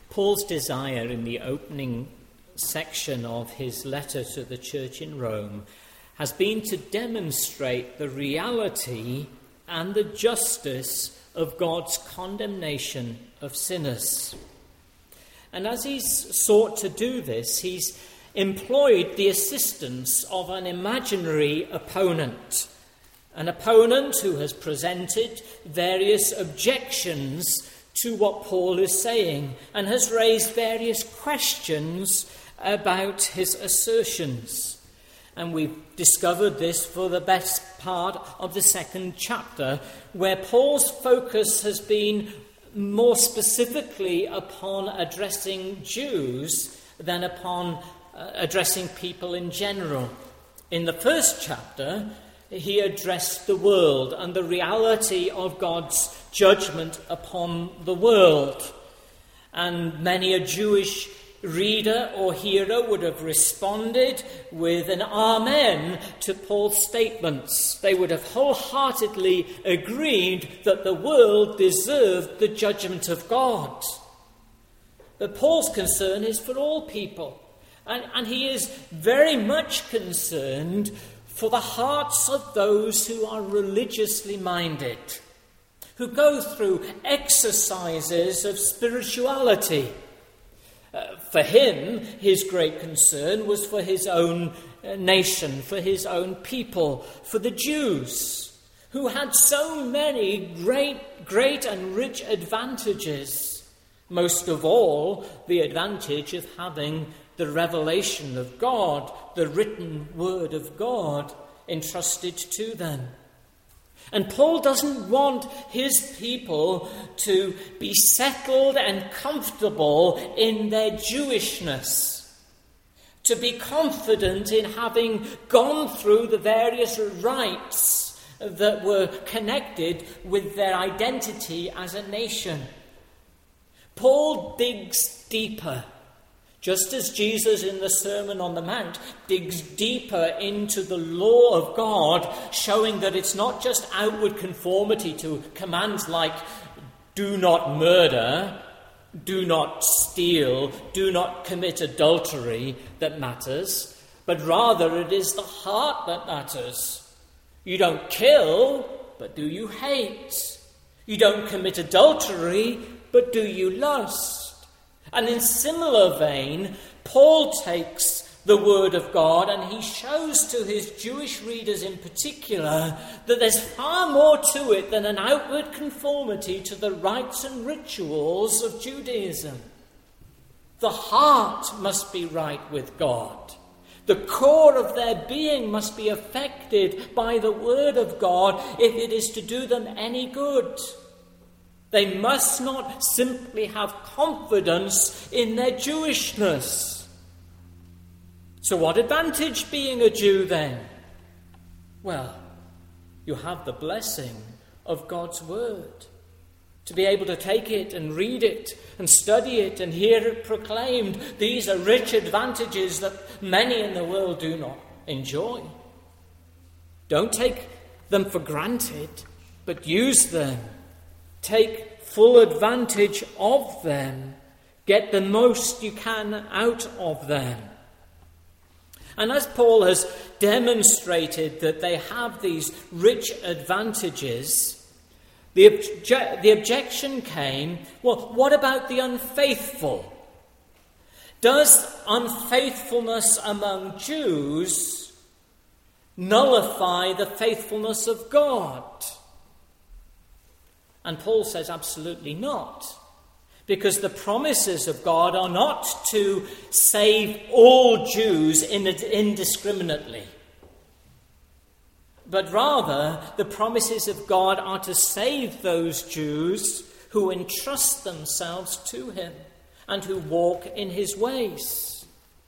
Paul's desire in the opening section of his letter to the church in Rome has been to demonstrate the reality and the justice of God's condemnation of sinners. And as he's sought to do this, he's employed the assistance of an imaginary opponent, an opponent who has presented various objections to what Paul is saying and has raised various questions about his assertions. And we've discovered this for the best part of the second chapter, where Paul's focus has been more specifically upon addressing Jews than upon addressing people in general. In the first chapter, he addressed the world and the reality of God's judgment upon the world. And many a Jewish reader or hearer would have responded with an amen to Paul's statements. They would have wholeheartedly agreed that the world deserved the judgment of God. But Paul's concern is for all people, and he is very much concerned for the hearts of those who are religiously minded, who go through exercises of spirituality. For him, his great concern was for his own nation, for his own people, for the Jews, who had so many great and rich advantages, most of all the advantage of having the revelation of God, the written word of God, entrusted to them. And Paul doesn't want his people to be settled and comfortable in their Jewishness, to be confident in having gone through the various rites that were connected with their identity as a nation. Paul digs deeper. Just as Jesus in the Sermon on the Mount digs deeper into the law of God, showing that it's not just outward conformity to commands like do not murder, do not steal, do not commit adultery that matters, but rather it is the heart that matters. You don't kill, but do you hate? You don't commit adultery, but do you lust? And in similar vein, Paul takes the word of God and he shows to his Jewish readers in particular that there's far more to it than an outward conformity to the rites and rituals of Judaism. The heart must be right with God. The core of their being must be affected by the word of God if it is to do them any good. They must not simply have confidence in their Jewishness. So what advantage being a Jew then? Well, you have the blessing of God's word. To be able to take it and read it and study it and hear it proclaimed. These are rich advantages that many in the world do not enjoy. Don't take them for granted, but use them. Take full advantage of them. Get the most you can out of them. And as Paul has demonstrated that they have these rich advantages, the objection came, well, what about the unfaithful? Does unfaithfulness among Jews nullify the faithfulness of God? And Paul says absolutely not, because the promises of God are not to save all Jews indiscriminately, but rather the promises of God are to save those Jews who entrust themselves to him and who walk in his ways.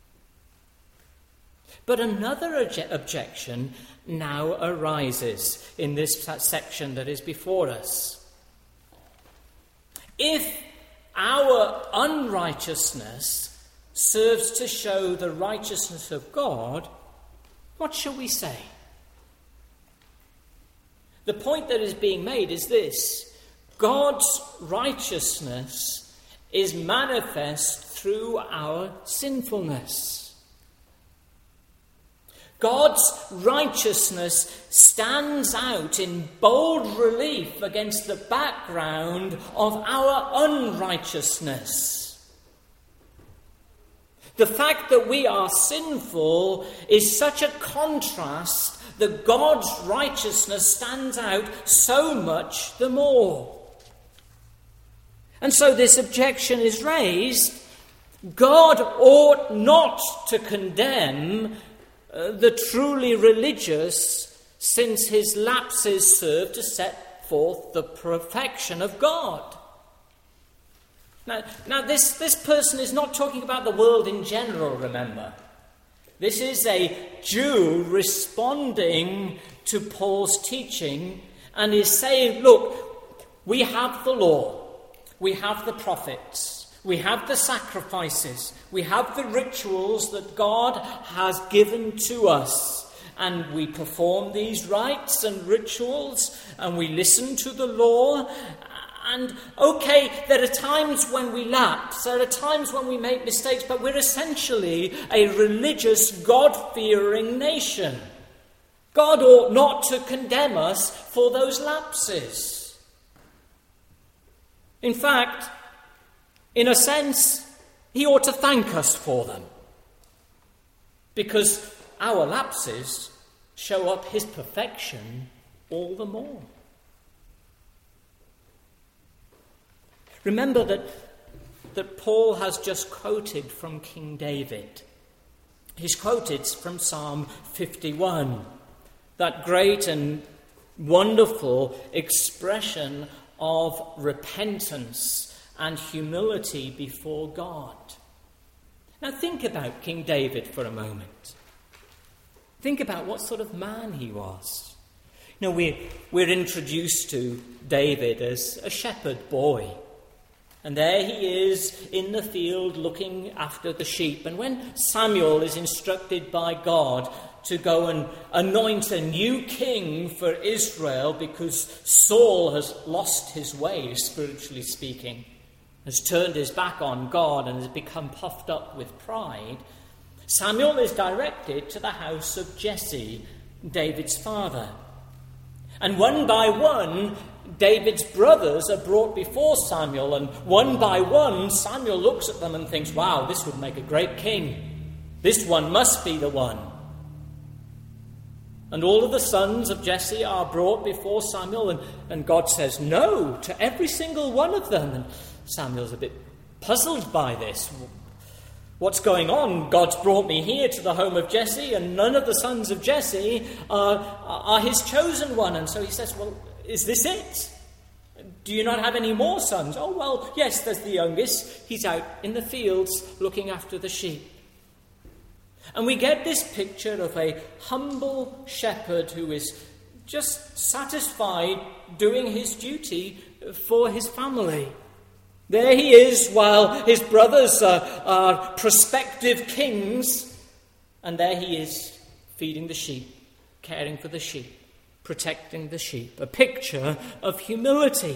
But another objection now arises in this section that is before us. If our unrighteousness serves to show the righteousness of God, what shall we say? The point that is being made is this: God's righteousness is manifest through our sinfulness. God's righteousness stands out in bold relief against the background of our unrighteousness. The fact that we are sinful is such a contrast that God's righteousness stands out so much the more. And so this objection is raised. God ought not to condemn the truly religious, since his lapses serve to set forth the perfection of God. Now this person is not talking about the world in general, remember. This is a Jew responding to Paul's teaching and is saying, look, we have the law, we have the prophets, we have the sacrifices, we have the rituals that God has given to us, and we perform these rites and rituals, and we listen to the law. And okay, there are times when we lapse, there are times when we make mistakes, but we're essentially a religious, God-fearing nation. God ought not to condemn us for those lapses. In fact, in a sense, he ought to thank us for them, because our lapses show up his perfection all the more. Remember that Paul has just quoted from King David. He's quoted from Psalm 51, that great and wonderful expression of repentance and humility before God. Now think about King David for a moment. Think about what sort of man he was. You know, we're introduced to David as a shepherd boy. And there he is in the field looking after the sheep. And when Samuel is instructed by God to go and anoint a new king for Israel because Saul has lost his way, spiritually speaking, has turned his back on God and has become puffed up with pride, Samuel is directed to the house of Jesse, David's father. And one by one, David's brothers are brought before Samuel, and one by one, Samuel looks at them and thinks, wow, this would make a great king. This one must be the one. And all of the sons of Jesse are brought before Samuel, and God says no to every single one of them. And Samuel's a bit puzzled by this. What's going on? God's brought me here to the home of Jesse, and none of the sons of Jesse are his chosen one. And so he says, well, is this it? Do you not have any more sons? Oh, well, yes, there's the youngest. He's out in the fields looking after the sheep. And we get this picture of a humble shepherd who is just satisfied doing his duty for his family. There he is while his brothers are prospective kings, and there he is feeding the sheep, caring for the sheep, protecting the sheep. A picture of humility.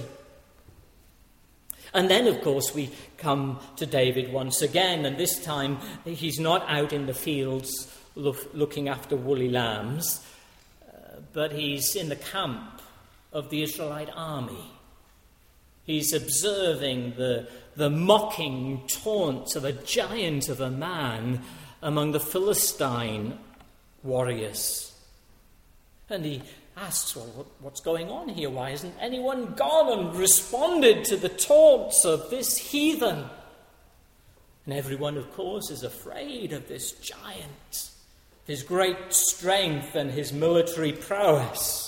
And then, of course, we come to David once again, and this time he's not out in the fields looking after woolly lambs, but he's in the camp of the Israelite army. He's observing the mocking taunts of a giant of a man among the Philistine warriors. And he asks, well, what's going on here? Why hasn't anyone gone and responded to the taunts of this heathen? And everyone, of course, is afraid of this giant, his great strength and his military prowess.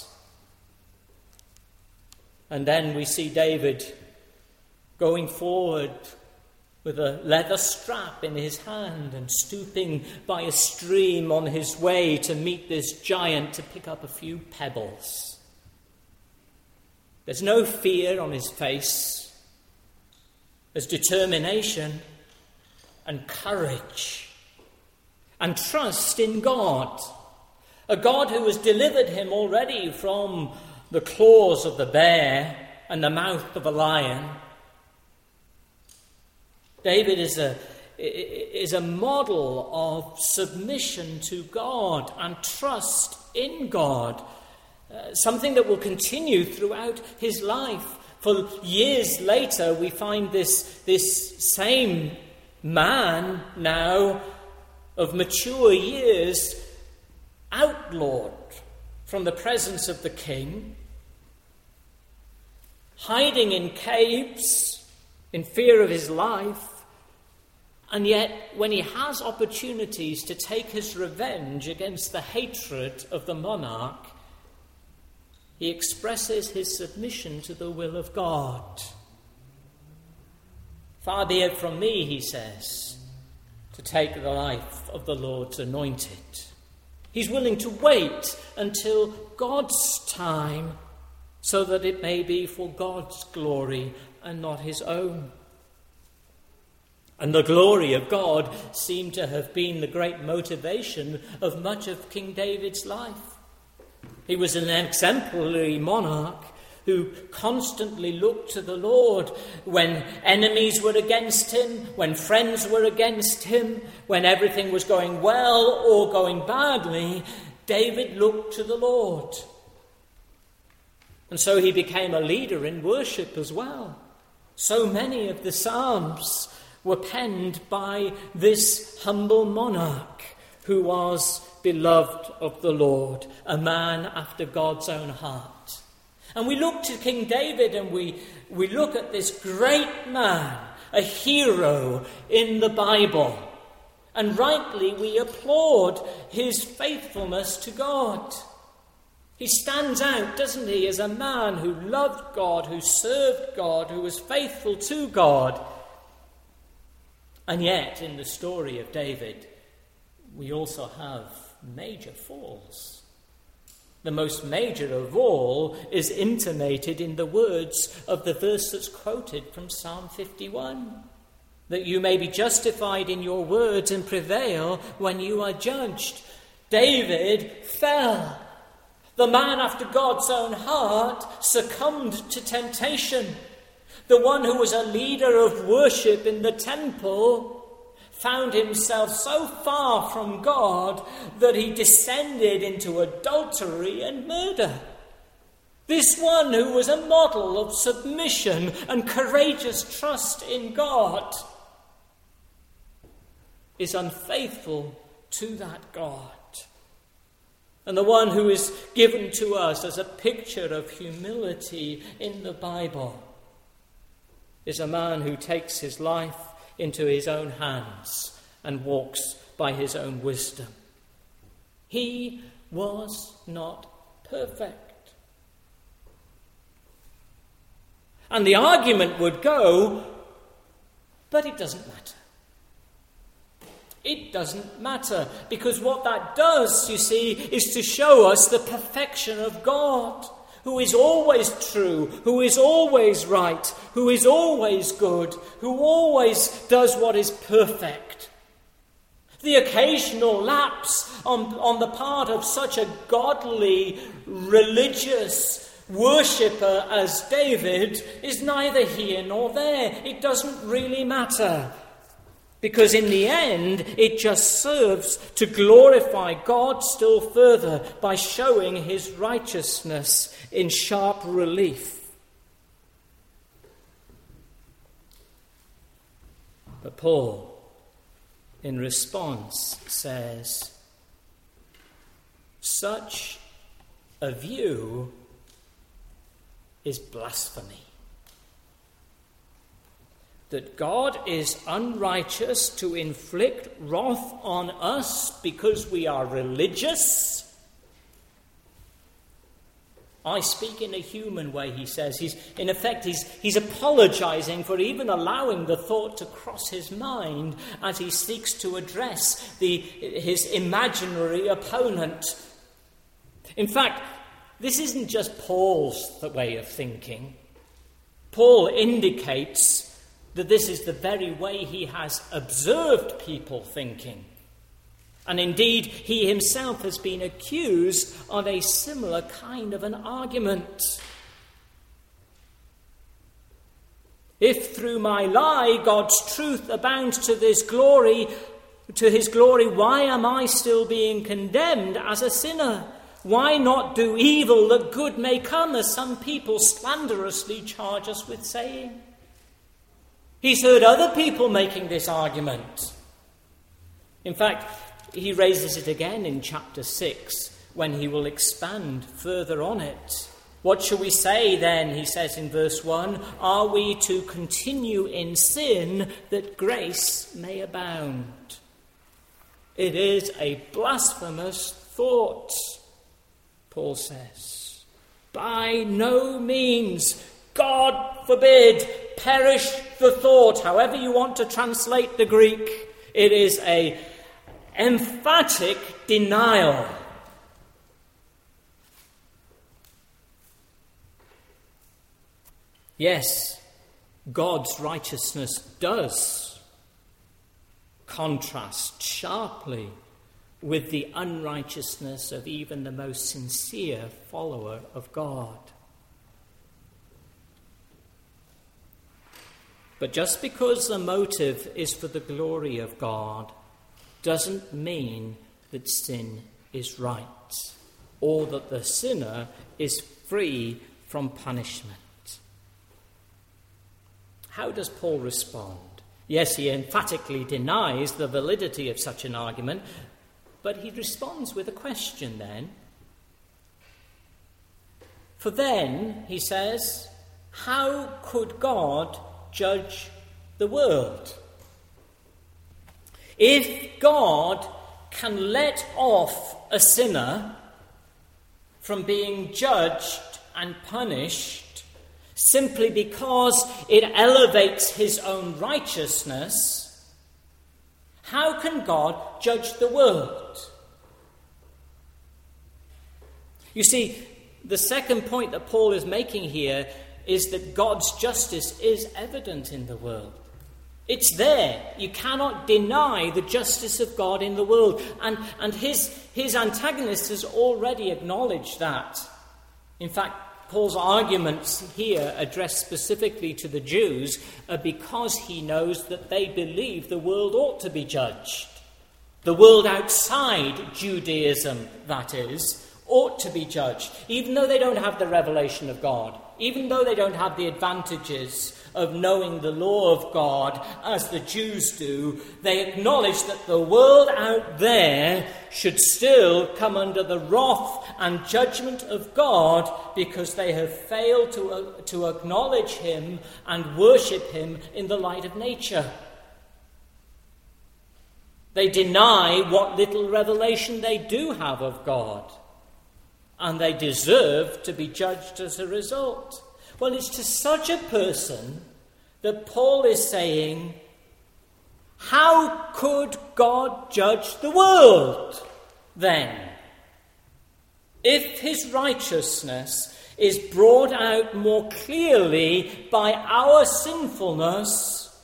And then we see David going forward with a leather strap in his hand and stooping by a stream on his way to meet this giant to pick up a few pebbles. There's no fear on his face. There's determination and courage and trust in God. A God who has delivered him already from the claws of the bear and the mouth of a lion. David is a model of submission to God and trust in God, something that will continue throughout his life. For years later, we find this same man now of mature years outlawed from the presence of the king, hiding in caves in fear of his life, and yet when he has opportunities to take his revenge against the hatred of the monarch, he expresses his submission to the will of God. Far be it from me, he says, to take the life of the Lord's anointed. He's willing to wait until God's time, so that it may be for God's glory and not his own. And the glory of God seemed to have been the great motivation of much of King David's life. He was an exemplary monarch who constantly looked to the Lord when enemies were against him, when friends were against him, when everything was going well or going badly. David looked to the Lord. And so he became a leader in worship as well. So many of the Psalms were penned by this humble monarch who was beloved of the Lord, a man after God's own heart. And we look to King David and we look at this great man, a hero in the Bible. And rightly we applaud his faithfulness to God. He stands out, doesn't he, as a man who loved God, who served God, who was faithful to God. And yet, in the story of David, we also have major falls. The most major of all is intimated in the words of the verse that's quoted from Psalm 51. That you may be justified in your words and prevail when you are judged. David fell. The man after God's own heart succumbed to temptation. The one who was a leader of worship in the temple found himself so far from God that he descended into adultery and murder. This one who was a model of submission and courageous trust in God is unfaithful to that God. And the one who is given to us as a picture of humility in the Bible is a man who takes his life into his own hands and walks by his own wisdom. He was not perfect. And the argument would go, but it doesn't matter. It doesn't matter, because what that does, you see, is to show us the perfection of God, who is always true, who is always right, who is always good, who always does what is perfect. The occasional lapse on the part of such a godly, religious worshipper as David is neither here nor there. It doesn't really matter. Because in the end, it just serves to glorify God still further by showing his righteousness in sharp relief. But Paul, in response, says, such a view is blasphemy. That God is unrighteous to inflict wrath on us because we are religious. I speak in a human way, he says. He's apologizing for even allowing the thought to cross his mind as he seeks to address his imaginary opponent. In fact, this isn't just Paul's way of thinking. Paul indicates that this is the very way he has observed people thinking. And indeed, he himself has been accused of a similar kind of an argument. If through my lie God's truth abounds to his glory, why am I still being condemned as a sinner? Why not do evil that good may come, as some people slanderously charge us with saying? He's heard other people making this argument. In fact, he raises it again in chapter 6 when he will expand further on it. What shall we say then, he says in verse 1, are we to continue in sin that grace may abound? It is a blasphemous thought, Paul says. By no means, God forbid, perish the thought. However you want to translate the Greek, it is an emphatic denial. Yes, God's righteousness does contrast sharply with the unrighteousness of even the most sincere follower of God. But just because the motive is for the glory of God doesn't mean that sin is right or that the sinner is free from punishment. How does Paul respond? Yes, he emphatically denies the validity of such an argument, but he responds with a question then. For then, he says, how could God judge the world? If God can let off a sinner from being judged and punished simply because it elevates his own righteousness, how can God judge the world? You see, the second point that Paul is making here is that God's justice is evident in the world. It's there. You cannot deny the justice of God in the world. And his antagonist has already acknowledged that. In fact, Paul's arguments here addressed specifically to the Jews are because he knows that they believe the world ought to be judged. The world outside Judaism, that is, ought to be judged, even though they don't have the revelation of God, even though they don't have the advantages of knowing the law of God as the Jews do. They acknowledge that the world out there should still come under the wrath and judgment of God because they have failed to acknowledge him and worship him in the light of nature. They deny what little revelation they do have of God, and they deserve to be judged as a result. Well, it's to such a person that Paul is saying, how could God judge the world then? If his righteousness is brought out more clearly by our sinfulness,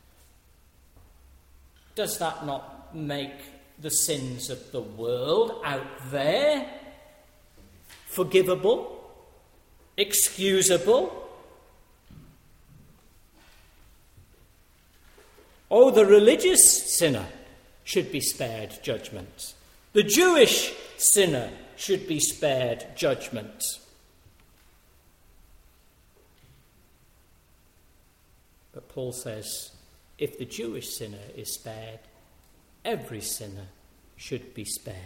does that not make the sins of the world out there forgivable, excusable? Oh, the religious sinner should be spared judgment. The Jewish sinner should be spared judgment. But Paul says, if the Jewish sinner is spared, every sinner should be spared.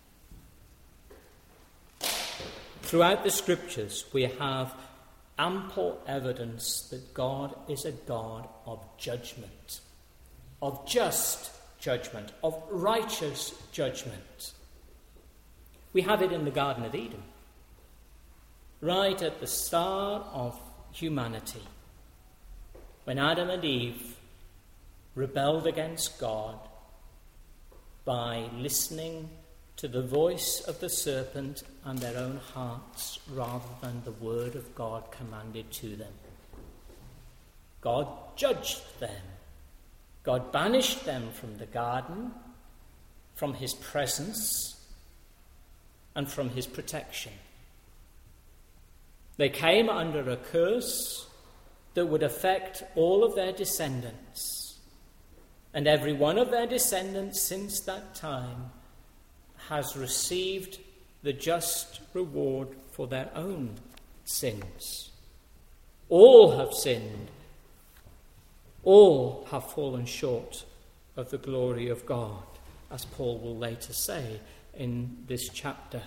Throughout the Scriptures, we have ample evidence that God is a God of judgment, of just judgment, of righteous judgment. We have it in the Garden of Eden, right at the start of humanity, when Adam and Eve rebelled against God by listening to the voice of the serpent and their own hearts rather than the word of God commanded to them. God judged them. God banished them from the garden, from his presence, and from his protection. They came under a curse that would affect all of their descendants. And every one of their descendants since that time has received the just reward for their own sins. All have sinned. All have fallen short of the glory of God, as Paul will later say in this chapter.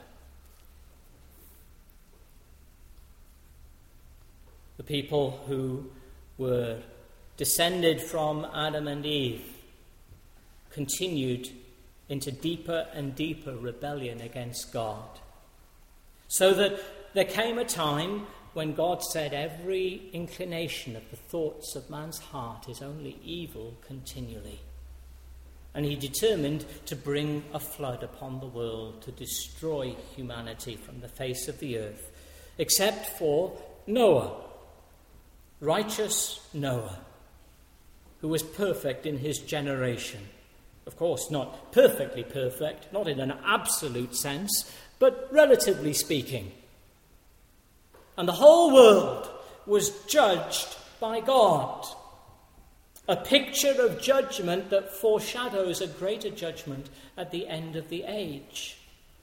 The people who were descended from Adam and Eve continued into deeper and deeper rebellion against God. So that there came a time when God said every inclination of the thoughts of man's heart is only evil continually. And he determined to bring a flood upon the world to destroy humanity from the face of the earth, except for Noah, righteous Noah, who was perfect in his generation. Of course, not perfectly perfect, not in an absolute sense, but relatively speaking. And the whole world was judged by God. A picture of judgment that foreshadows a greater judgment at the end of the age.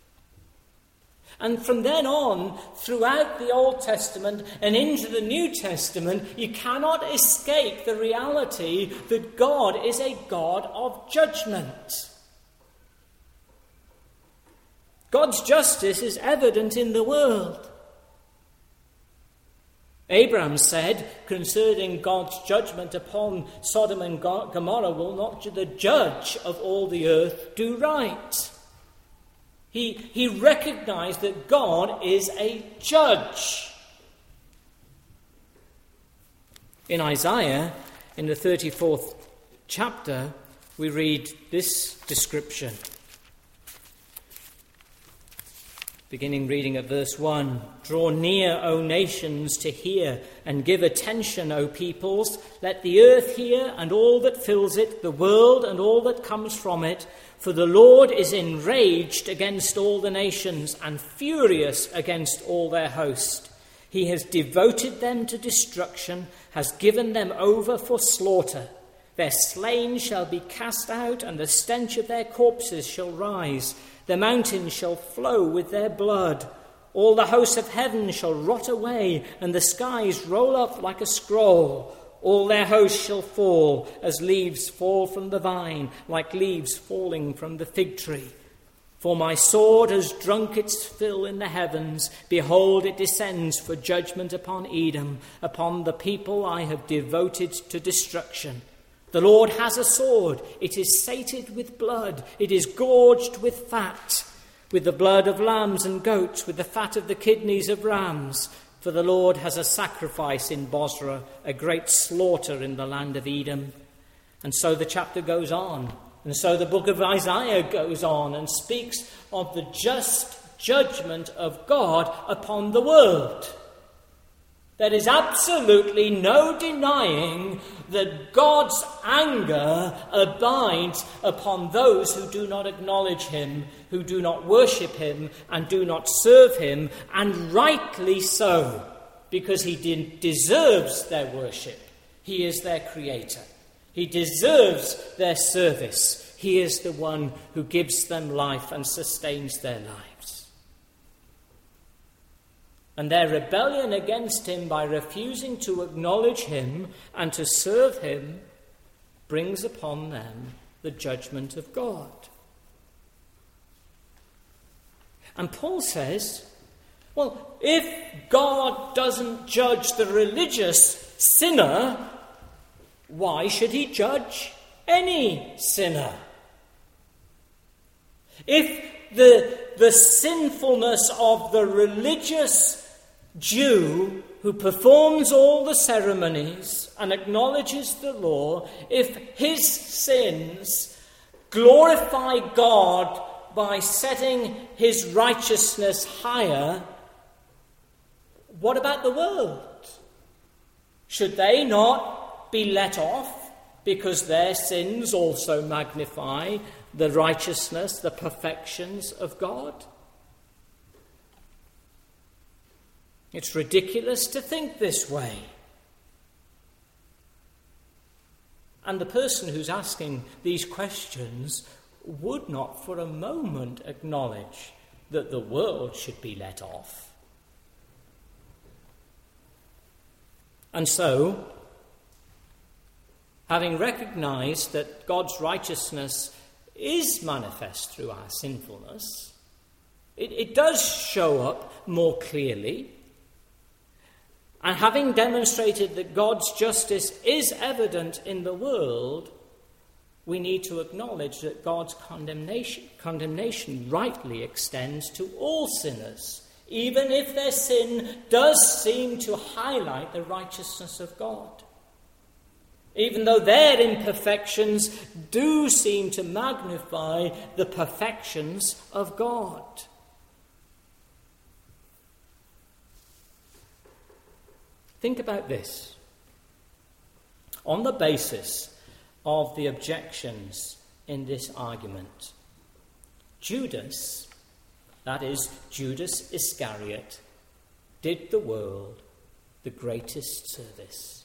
And from then on, throughout the Old Testament and into the New Testament, you cannot escape the reality that God is a God of judgment. God's justice is evident in the world. Abraham said concerning God's judgment upon Sodom and Gomorrah, will not the judge of all the earth do right? He recognized that God is a judge. In Isaiah, in the 34th chapter, we read this description. Beginning reading at verse 1. Draw near, O nations, to hear, and give attention, O peoples. Let the earth hear, and all that fills it, the world and all that comes from it. For the Lord is enraged against all the nations, and furious against all their host. He has devoted them to destruction, has given them over for slaughter. Their slain shall be cast out, and the stench of their corpses shall rise. The mountains shall flow with their blood. All the hosts of heaven shall rot away, and the skies roll up like a scroll. All their hosts shall fall as leaves fall from the vine, like leaves falling from the fig tree. For my sword has drunk its fill in the heavens. Behold, it descends for judgment upon Edom, upon the people I have devoted to destruction. The Lord has a sword. It is sated with blood. It is gorged with fat, with the blood of lambs and goats, with the fat of the kidneys of rams. For the Lord has a sacrifice in Bozrah, a great slaughter in the land of Edom. And so the chapter goes on. And so the book of Isaiah goes on and speaks of the just judgment of God upon the world. There is absolutely no denying that God's anger abides upon those who do not acknowledge him, who do not worship him, and do not serve him, and rightly so, because he deserves their worship. He is their creator. He deserves their service. He is the one who gives them life and sustains their lives. And their rebellion against him by refusing to acknowledge him and to serve him brings upon them the judgment of God. And Paul says, well, if God doesn't judge the religious sinner, why should he judge any sinner? If the sinfulness of the religious Jew who performs all the ceremonies and acknowledges the law, if his sins glorify God by setting his righteousness higher, what about the world? Should they not be let off because their sins also magnify the righteousness, the perfections of God? It's ridiculous to think this way. And the person who's asking these questions would not for a moment acknowledge that the world should be let off. And so, having recognized that God's righteousness is manifest through our sinfulness, it does show up more clearly. And having demonstrated that God's justice is evident in the world, we need to acknowledge that God's condemnation rightly extends to all sinners, even if their sin does seem to highlight the righteousness of God. Even though their imperfections do seem to magnify the perfections of God. Think about this. On the basis of the objections in this argument, Judas, that is, Judas Iscariot, did the world the greatest service.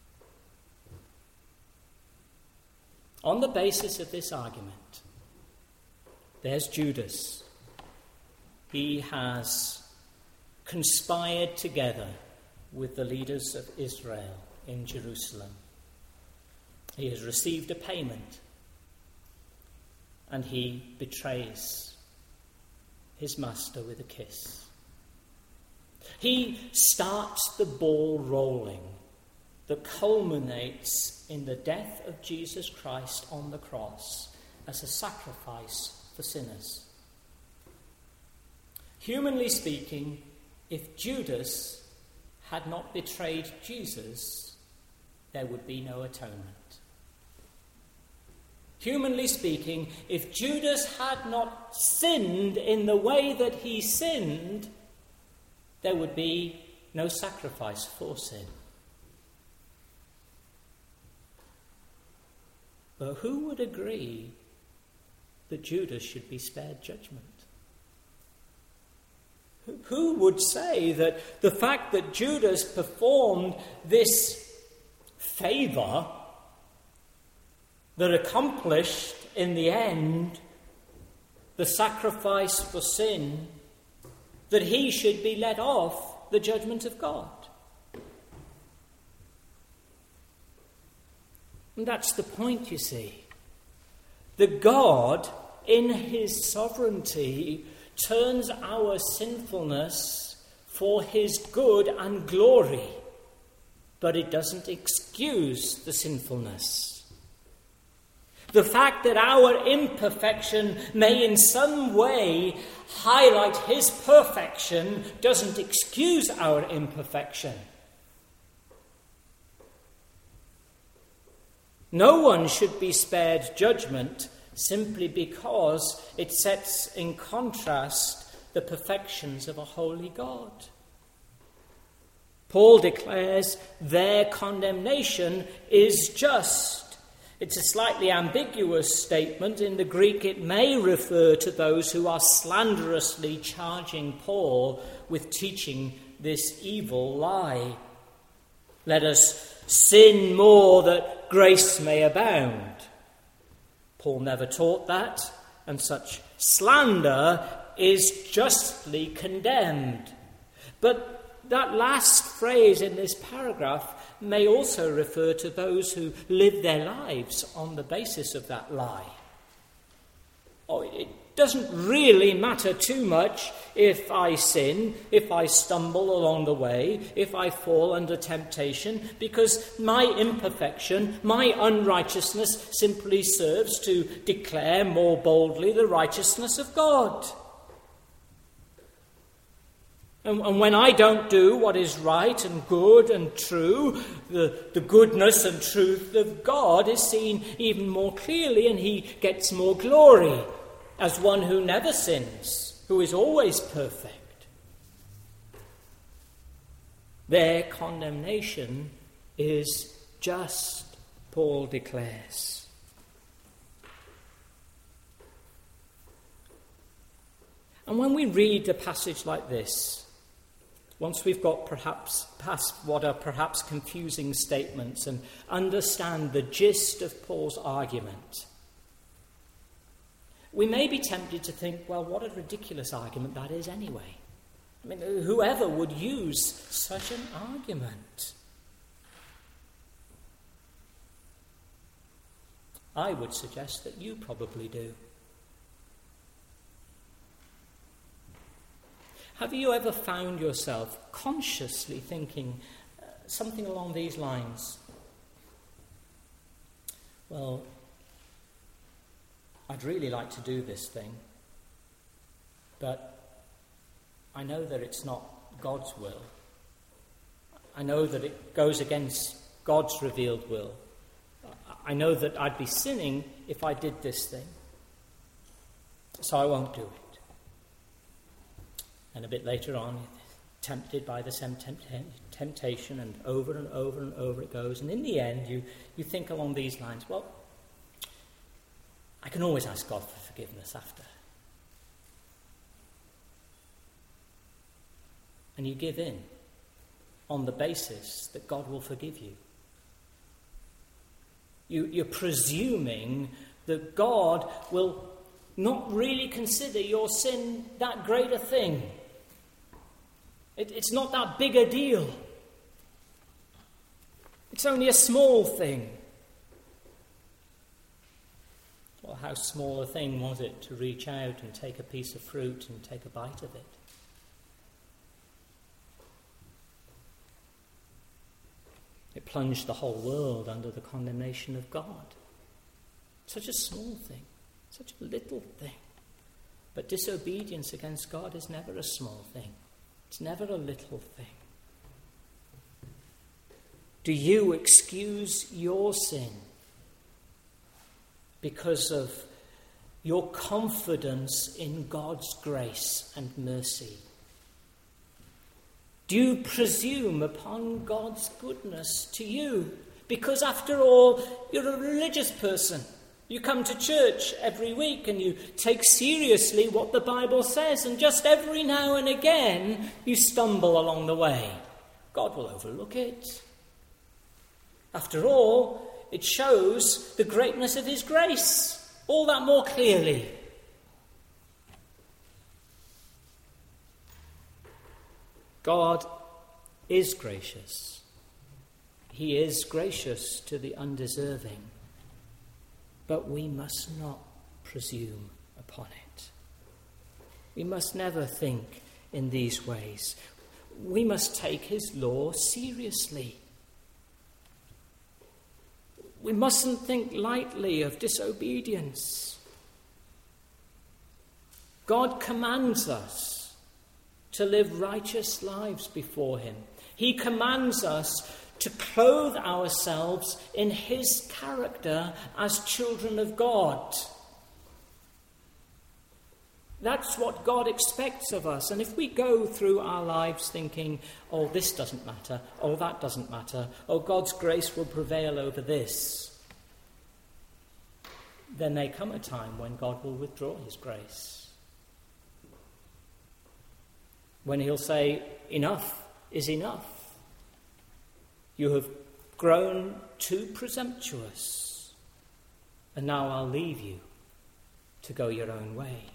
On the basis of this argument, there's Judas. He has conspired together with the leaders of Israel in Jerusalem. He has received a payment, and he betrays his master with a kiss. He starts the ball rolling that culminates in the death of Jesus Christ on the cross as a sacrifice for sinners. Humanly speaking, if Judas had not betrayed Jesus, there would be no atonement. Humanly speaking, if Judas had not sinned in the way that he sinned, there would be no sacrifice for sin. But who would agree that Judas should be spared judgment? Who would say that the fact that Judas performed this favour that accomplished in the end the sacrifice for sin, that he should be let off the judgment of God? And that's the point, you see. That God, in his sovereignty, turns our sinfulness for his good and glory, but it doesn't excuse the sinfulness. The fact that our imperfection may in some way highlight his perfection doesn't excuse our imperfection. No one should be spared judgment simply because it sets in contrast the perfections of a holy God. Paul declares their condemnation is just. It's a slightly ambiguous statement. In the Greek, it may refer to those who are slanderously charging Paul with teaching this evil lie. Let us sin more that grace may abound. Paul never taught that, and such slander is justly condemned. But that last phrase in this paragraph may also refer to those who live their lives on the basis of that lie. It doesn't really matter too much if I sin, if I stumble along the way, if I fall under temptation, because my imperfection, my unrighteousness simply serves to declare more boldly the righteousness of God. And when I don't do what is right and good and true, the goodness and truth of God is seen even more clearly, and he gets more glory as one who never sins, who is always perfect. Their condemnation is just, Paul declares. And when we read a passage like this, once we've got perhaps past what are perhaps confusing statements and understand the gist of Paul's argument, we may be tempted to think, well, what a ridiculous argument that is anyway. I mean, whoever would use such an argument? I would suggest that you probably do. Have you ever found yourself consciously thinking something along these lines? Well, I'd really like to do this thing, but I know that it's not God's will. I know that it goes against God's revealed will. I know that I'd be sinning if I did this thing, so I won't do it. And a bit later on, tempted by the same temptation, and over it goes. And in the end, you think along these lines, well, I can always ask God for forgiveness after. And you give in on the basis that God will forgive you. You're presuming that God will not really consider your sin that great a thing. It's not that big a deal. It's only a small thing. Well, how small a thing was it to reach out and take a piece of fruit and take a bite of it? It plunged the whole world under the condemnation of God. Such a small thing, such a little thing. But disobedience against God is never a small thing. It's never a little thing. Do you excuse your sin because of your confidence in God's grace and mercy? Do you presume upon God's goodness to you? Because after all, you're a religious person. You come to church every week and you take seriously what the Bible says, and just every now and again you stumble along the way. God will overlook it. After all, it shows the greatness of his grace all that more clearly. God is gracious. He is gracious to the undeserving. But we must not presume upon it. We must never think in these ways. We must take his law seriously. We mustn't think lightly of disobedience. God commands us to live righteous lives before him. He commands us to clothe ourselves in his character as children of God. That's what God expects of us. And if we go through our lives thinking, oh, this doesn't matter, oh, that doesn't matter, oh, God's grace will prevail over this, then may come a time when God will withdraw his grace. When he'll say, enough is enough. You have grown too presumptuous, and now I'll leave you to go your own way.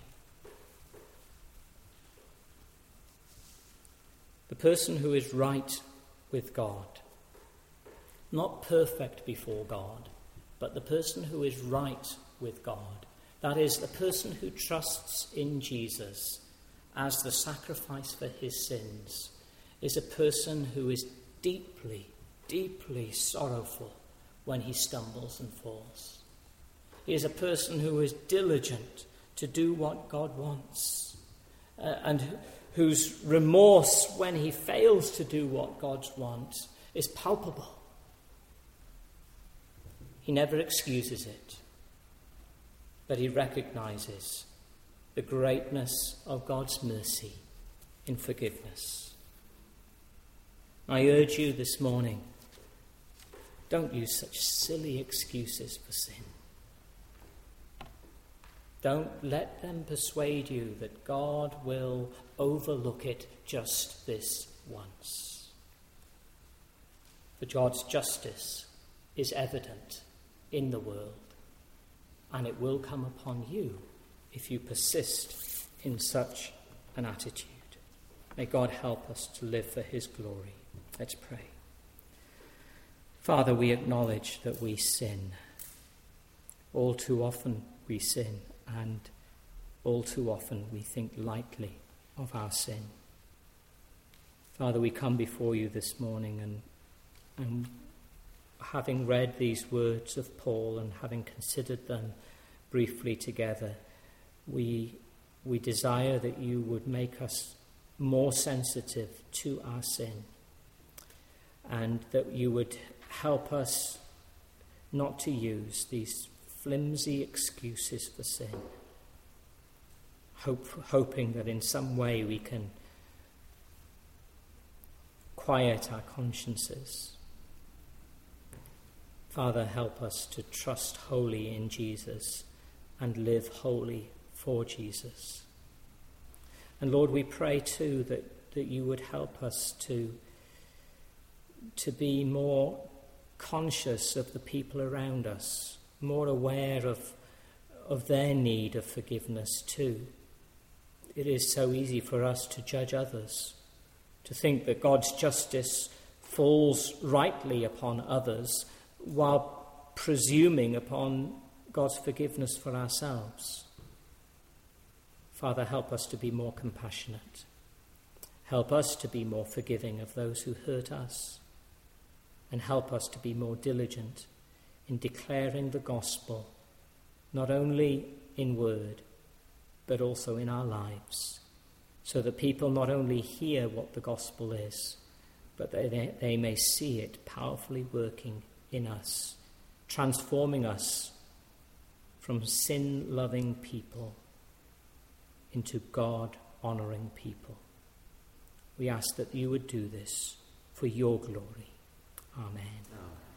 The person who is right with God, not perfect before God, but the person who is right with God, that is, the person who trusts in Jesus as the sacrifice for his sins, is a person who is deeply sorrowful when he stumbles and falls. He is a person who is diligent to do what God wants, and whose remorse when he fails to do what God wants is palpable. He never excuses it, but he recognizes the greatness of God's mercy in forgiveness. I urge you this morning, don't use such silly excuses for sin. Don't let them persuade you that God will overlook it just this once. But God's justice is evident in the world, and it will come upon you if you persist in such an attitude. May God help us to live for his glory. Let's pray. Father, we acknowledge that we sin. All too often we sin, and all too often we think lightly of our sin. Father, we come before you this morning and having read these words of Paul and having considered them briefly together, we desire that you would make us more sensitive to our sin, and that you would help us not to use these flimsy excuses for sin, hoping that in some way we can quiet our consciences. Father, help us to trust wholly in Jesus and live wholly for Jesus. And Lord, we pray too that you would help us to be more conscious of the people around us, more aware of their need of forgiveness too. It is so easy for us to judge others, to think that God's justice falls rightly upon others while presuming upon God's forgiveness for ourselves. Father, help us to be more compassionate. Help us to be more forgiving of those who hurt us. And help us to be more diligent in declaring the gospel, not only in word, but also in our lives, so that people not only hear what the gospel is, but they may see it powerfully working in us, transforming us from sin-loving people into God-honouring people. We ask that you would do this for your glory. Amen.